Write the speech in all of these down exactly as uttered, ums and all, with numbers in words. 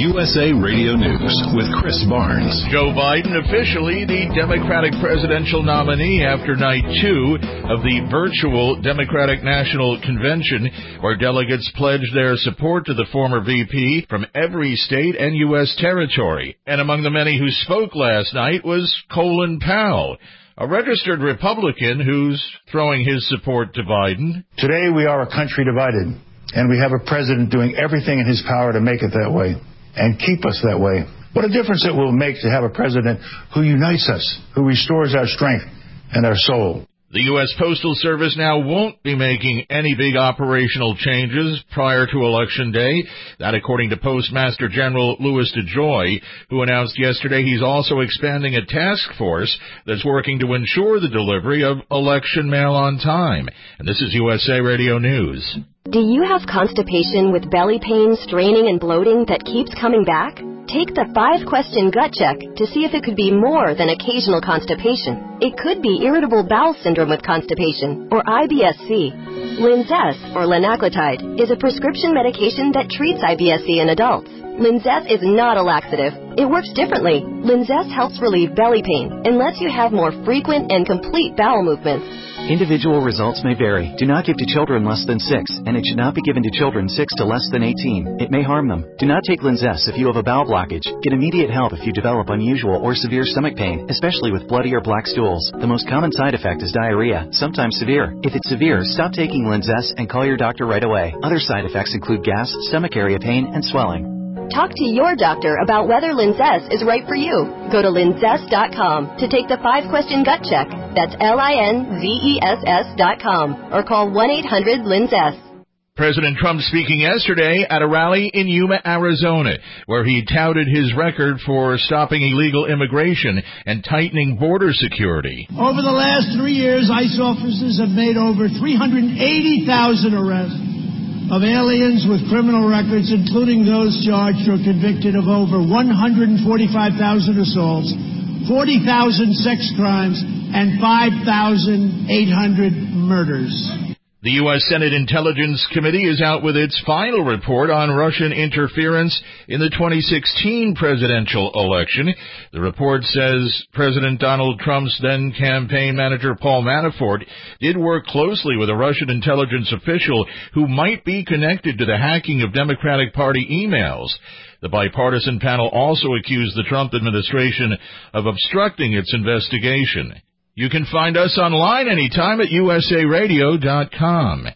U S A Radio News with Chris Barnes. Joe Biden officially the Democratic presidential nominee after night two of the virtual Democratic National Convention, where delegates pledged their support to the former V P from every state and U S territory. And among the many who spoke last night was Colin Powell, a registered Republican who's throwing his support to Biden. Today we are a country divided, and we have a president doing everything in his power to make it that way and keep us that way. What a difference it will make to have a president who unites us, who restores our strength and our soul. The U S Postal Service now won't be making any big operational changes prior to Election Day. That according to Postmaster General Louis DeJoy, who announced yesterday he's also expanding a task force that's working to ensure the delivery of election mail on time. And this is U S A Radio News. Do you have constipation with belly pain, straining, and bloating that keeps coming back? Take the five-question gut check to see if it could be more than occasional constipation. It could be irritable bowel syndrome with constipation, or I B S C. Linzess, or linaclotide, is a prescription medication that treats I B S C in adults. Linzess is not a laxative. It works differently. Linzess helps relieve belly pain and lets you have more frequent and complete bowel movements. Individual results may vary. Do not give to children less than six, and it should not be given to children six to less than eighteen. It may harm them. Do not take Linzess if you have a bowel blockage. Get immediate help if you develop unusual or severe stomach pain, especially with bloody or black stools. The most common side effect is diarrhea, sometimes severe. If it's severe, stop taking Linzess and call your doctor right away. Other side effects include gas, stomach area pain, and swelling. Talk to your doctor about whether Linzess is right for you. Go to linzess dot com to take the five-question gut check. That's L I N Z E S S dot com or call one eight hundred Linzess. President Trump speaking yesterday at a rally in Yuma, Arizona, where he touted his record for stopping illegal immigration and tightening border security. Over the last three years, ICE officers have made over three hundred eighty thousand arrests of aliens with criminal records, including those charged or convicted of over one hundred forty-five thousand assaults, forty thousand sex crimes, and five thousand eight hundred murders. The U S Senate Intelligence Committee is out with its final report on Russian interference in the twenty sixteen presidential election. The report says President Donald Trump's then campaign manager Paul Manafort did work closely with a Russian intelligence official who might be connected to the hacking of Democratic Party emails. The bipartisan panel also accused the Trump administration of obstructing its investigation. You can find us online anytime at U S A radio dot com.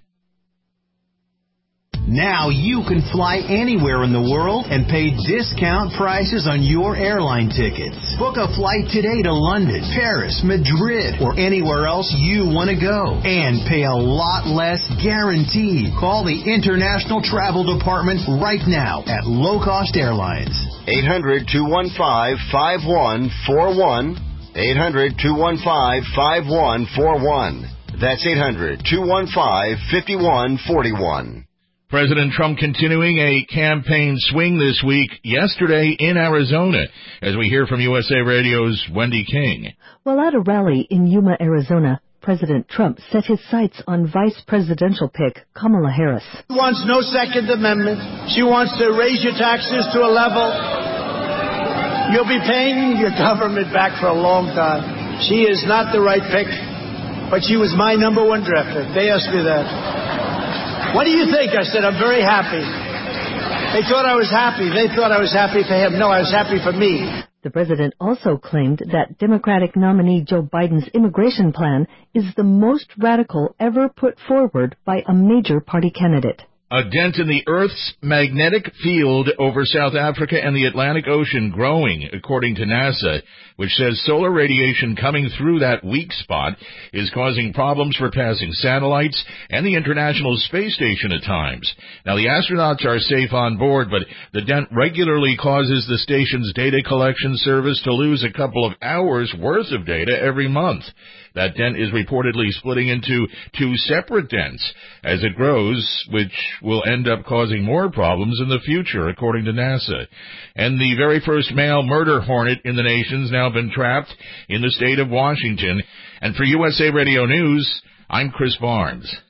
Now you can fly anywhere in the world and pay discount prices on your airline tickets. Book a flight today to London, Paris, Madrid, or anywhere else you want to go. And pay a lot less guaranteed. Call the International Travel Department right now at Low Cost Airlines. eight hundred, two one five, five one four one. eight hundred, two one five, five one four one. That's eight hundred, two one five, five one four one. President Trump continuing a campaign swing this week, yesterday in Arizona, as we hear from U S A Radio's Wendy King. Well, at a rally in Yuma, Arizona, President Trump set his sights on vice presidential pick Kamala Harris. She wants no Second Amendment. She wants to raise your taxes to a level you'll be paying your government back for a long time. She is not the right pick, but she was my number one draft pick. They asked me that. What do you think? I said, I'm very happy. They thought I was happy. They thought I was happy for him. No, I was happy for me. The president also claimed that Democratic nominee Joe Biden's immigration plan is the most radical ever put forward by a major party candidate. A dent in the Earth's magnetic field over South Africa and the Atlantic Ocean growing, according to NASA, which says solar radiation coming through that weak spot is causing problems for passing satellites and the International Space Station at times. Now, the astronauts are safe on board, but the dent regularly causes the station's data collection service to lose a couple of hours' worth of data every month. That dent is reportedly splitting into two separate dents as it grows, which will end up causing more problems in the future, according to NASA. And the very first male murder hornet in the nation's now been trapped in the state of Washington. And for U S A Radio News, I'm Chris Barnes.